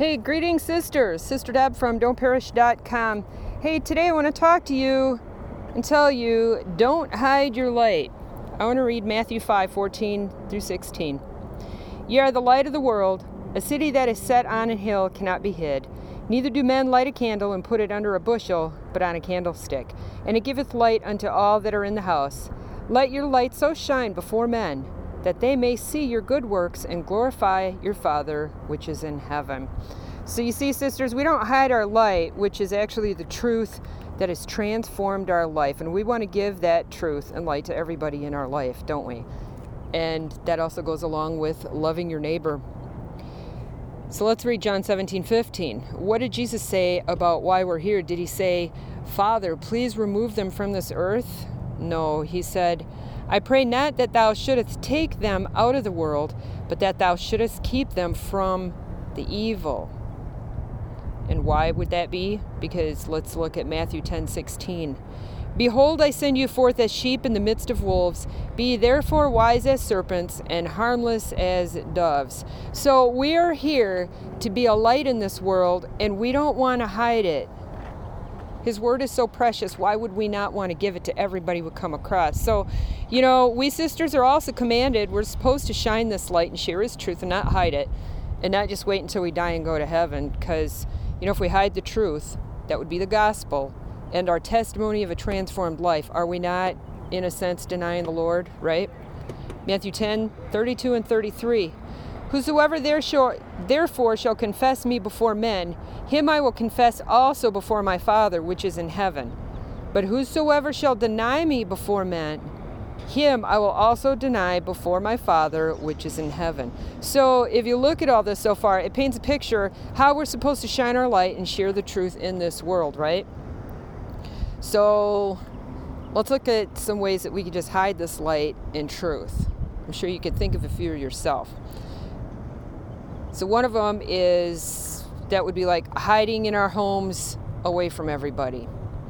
Hey, greetings, sisters. Sister Deb from don'tperish.com. Hey, today I want to talk to you and tell you, don't hide your light. I want to read Matthew 5:14 through 16. Ye are the light of the world. A city that is set on an hill cannot be hid. Neither do men light a candle and put it under a bushel, but on a candlestick. And it giveth light unto all that are in the house. Let your light so shine before men, that they may see your good works and glorify your Father which is in heaven. So you see, sisters, we don't hide our light, which is actually the truth that has transformed our life. And we want to give that truth and light to everybody in our life, don't we? And that also goes along with loving your neighbor. So let's read John 17:15. What did Jesus say about why we're here? Did he say, Father, please remove them from this earth? No, he said, I pray not that thou shouldest take them out of the world, but that thou shouldest keep them from the evil. And why would that be? Because let's look at Matthew 10:16. Behold, I send you forth as sheep in the midst of wolves. Be therefore wise as serpents and harmless as doves. So we are here to be a light in this world, and we don't want to hide it. His word is so precious. Why would we not want to give it to everybody we come across? So, we sisters are also commanded, we're supposed to shine this light and share his truth and not hide it, and not just wait until we die and go to heaven. Because, if we hide the truth, that would be the gospel and our testimony of a transformed life. Are we not, in a sense, denying the Lord, right? Matthew 10:32 and 33. Whosoever therefore shall confess me before men, him I will confess also before my Father which is in heaven. But whosoever shall deny me before men, him I will also deny before my Father which is in heaven. So if you look at all this so far, it paints a picture how we're supposed to shine our light and share the truth in this world, right? So let's look at some ways that we can just hide this light in truth. I'm sure you could think of a few yourself. So one of them that would be like hiding in our homes away from everybody.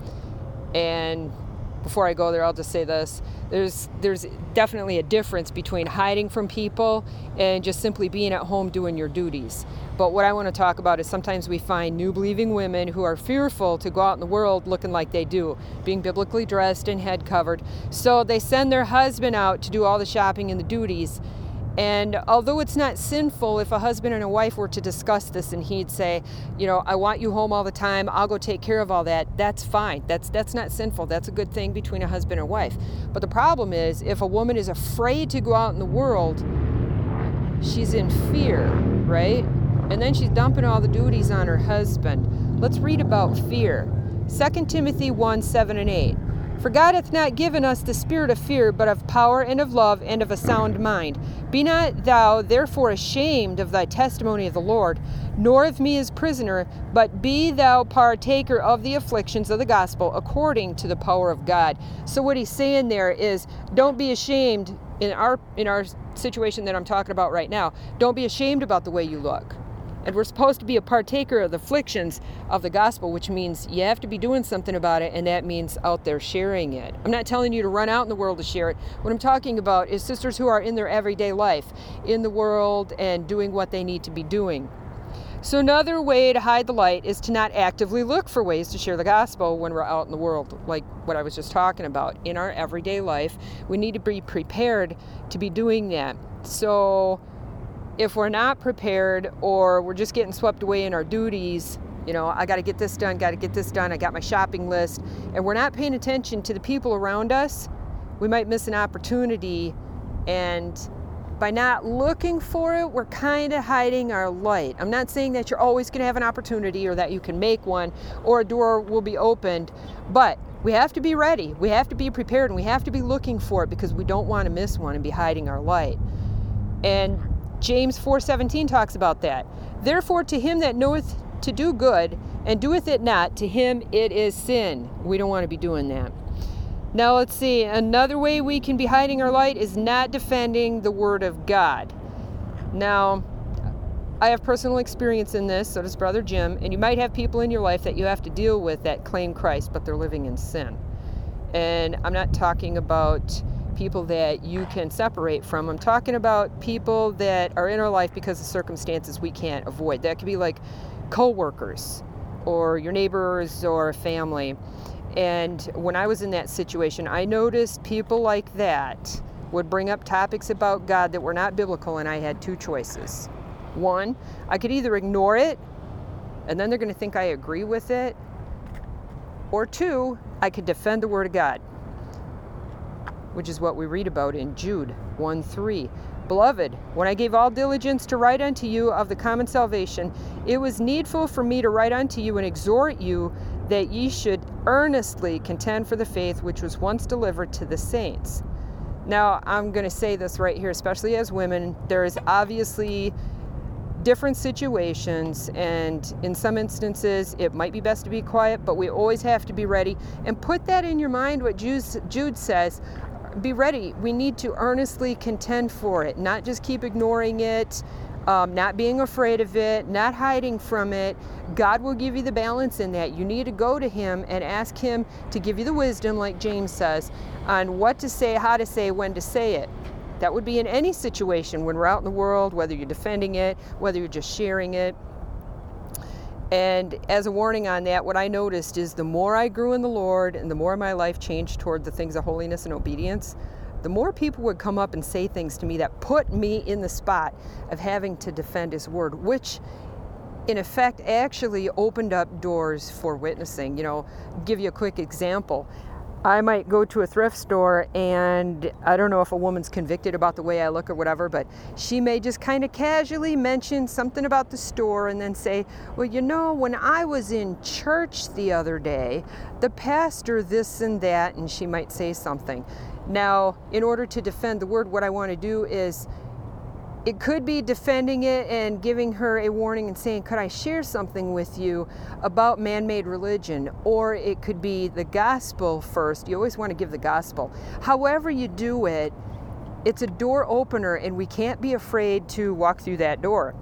And before I go there, I'll just say this. There's definitely a difference between hiding from people and just simply being at home doing your duties. But what I want to talk about is sometimes we find new believing women who are fearful to go out in the world looking like they do, being biblically dressed and head covered. So they send their husband out to do all the shopping and the duties. And although it's not sinful, if a husband and a wife were to discuss this and he'd say, I want you home all the time, I'll go take care of all that, that's fine. That's not sinful. That's a good thing between a husband and wife. But the problem is, if a woman is afraid to go out in the world, she's in fear, right? And then she's dumping all the duties on her husband. Let's read about fear. 2 Timothy 1:7 and 8. For God hath not given us the spirit of fear, but of power and of love and of a sound mind. Be not thou therefore ashamed of thy testimony of the Lord, nor of me as prisoner, but be thou partaker of the afflictions of the gospel according to the power of God. So what he's saying there is, don't be ashamed in our situation that I'm talking about right now. Don't be ashamed about the way you look. And we're supposed to be a partaker of the afflictions of the gospel, which means you have to be doing something about it, and that means out there sharing it. I'm not telling you to run out in the world to share it. What I'm talking about is sisters who are in their everyday life, in the world, and doing what they need to be doing. So another way to hide the light is to not actively look for ways to share the gospel when we're out in the world, like what I was just talking about. In our everyday life, we need to be prepared to be doing that. So if we're not prepared, or we're just getting swept away in our duties, I got to get this done, I got my shopping list, and we're not paying attention to the people around us, we might miss an opportunity. And by not looking for it, we're kind of hiding our light. I'm not saying that you're always going to have an opportunity or that you can make one or a door will be opened, but we have to be ready. We have to be prepared, and we have to be looking for it, because we don't want to miss one and be hiding our light. And James 4:17 talks about that. Therefore, to him that knoweth to do good and doeth it not, to him it is sin. We don't want to be doing that. Now let's see. Another way we can be hiding our light is not defending the word of God. Now, I have personal experience in this, so does Brother Jim, and you might have people in your life that you have to deal with that claim Christ, but they're living in sin. And I'm not talking about people that you can separate from. I'm talking about people that are in our life because of circumstances we can't avoid. That could be like co-workers or your neighbors or family. And when I was in that situation, I noticed people like that would bring up topics about God that were not biblical, and I had two choices. One, I could either ignore it, and then they're going to think I agree with it, or two, I could defend the Word of God, which is what we read about in Jude 1:3. Beloved, when I gave all diligence to write unto you of the common salvation, it was needful for me to write unto you and exhort you that ye should earnestly contend for the faith which was once delivered to the saints. Now, I'm going to say this right here, especially as women. There is obviously different situations, and in some instances it might be best to be quiet, but we always have to be ready. And put that in your mind, what Jude says. Be ready. We need to earnestly contend for it, not just keep ignoring it, not being afraid of it, not hiding from it. God will give you the balance in that. You need to go to Him and ask Him to give you the wisdom, like James says, on what to say, how to say, when to say it. That would be in any situation when we're out in the world, whether you're defending it, whether you're just sharing it. And as a warning on that, what I noticed is the more I grew in the Lord and the more my life changed toward the things of holiness and obedience, the more people would come up and say things to me that put me in the spot of having to defend His Word, which in effect actually opened up doors for witnessing. You know, give you a quick example. I might go to a thrift store, and I don't know if a woman's convicted about the way I look or whatever, but she may just kind of casually mention something about the store and then say, well, you know, when I was in church the other day, the pastor this and that, and she might say something. Now, in order to defend the Word, what I want to do is, it could be defending it and giving her a warning and saying, could I share something with you about man-made religion? Or it could be the gospel first. You always want to give the gospel. However you do it, it's a door opener, and we can't be afraid to walk through that door.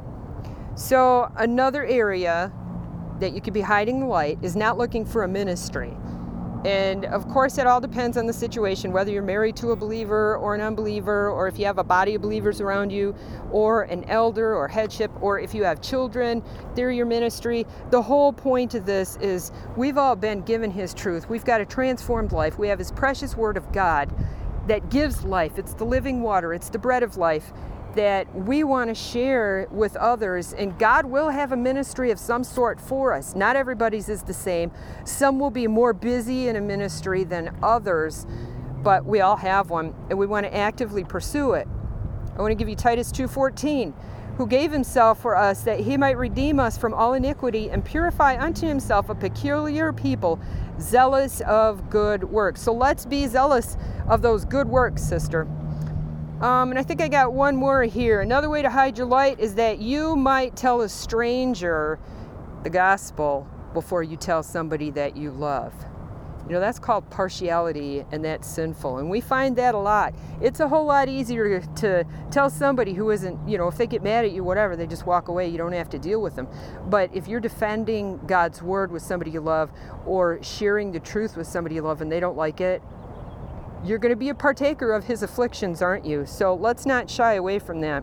So another area that you could be hiding the light is not looking for a ministry. And of course, it all depends on the situation, whether you're married to a believer or an unbeliever, or if you have a body of believers around you, or an elder or headship, or if you have children, they're your ministry. The whole point of this is we've all been given His truth. We've got a transformed life. We have His precious Word of God that gives life. It's the living water. It's the bread of life that we want to share with others, and God will have a ministry of some sort for us. Not everybody's is the same. Some will be more busy in a ministry than others, but we all have one, and we want to actively pursue it. I want to give you Titus 2:14, who gave Himself for us that He might redeem us from all iniquity and purify unto Himself a peculiar people, zealous of good works. So let's be zealous of those good works, sister. And I think I got one more here. Another way to hide your light is that you might tell a stranger the gospel before you tell somebody that you love. You know, that's called partiality, and that's sinful. And we find that a lot. It's a whole lot easier to tell somebody who isn't, you know, if they get mad at you, whatever, they just walk away. You don't have to deal with them. But if you're defending God's Word with somebody you love, or sharing the truth with somebody you love and they don't like it, you're going to be a partaker of His afflictions, aren't you? So let's not shy away from that.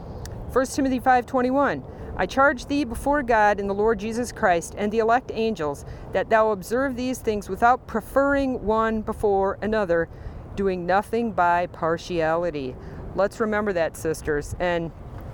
1 Timothy 5:21, I charge thee before God and the Lord Jesus Christ and the elect angels that thou observe these things without preferring one before another, doing nothing by partiality. Let's remember that, sisters. And,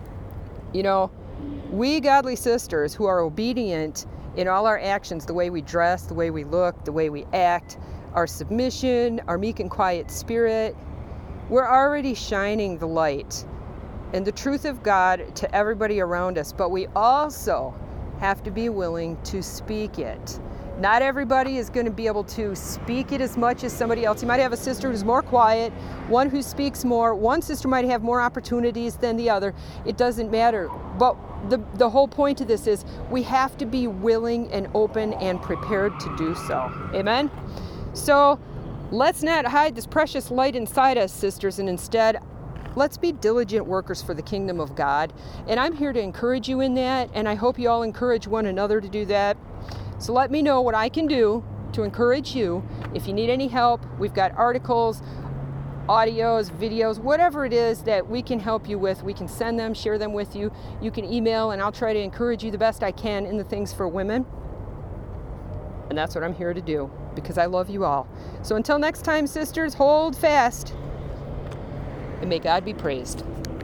you know, we godly sisters who are obedient in all our actions, the way we dress, the way we look, the way we act, our submission, our meek and quiet spirit, we're already shining the light and the truth of God to everybody around us, but we also have to be willing to speak it. Not everybody is going to be able to speak it as much as somebody else. You might have a sister who's more quiet, one who speaks more, one sister might have more opportunities than the other. It doesn't matter. But the whole point of this is we have to be willing and open and prepared to do so. Amen? So let's not hide this precious light inside us, sisters, and instead, let's be diligent workers for the kingdom of God. And I'm here to encourage you in that, and I hope you all encourage one another to do that. So let me know what I can do to encourage you. If you need any help, we've got articles audios, videos, whatever it is that we can help you with, we can send them, share them with you. You can email, and I'll try to encourage you the best I can in the things for women. And that's what I'm here to do, because I love you all. So until next time, sisters, hold fast, and may God be praised.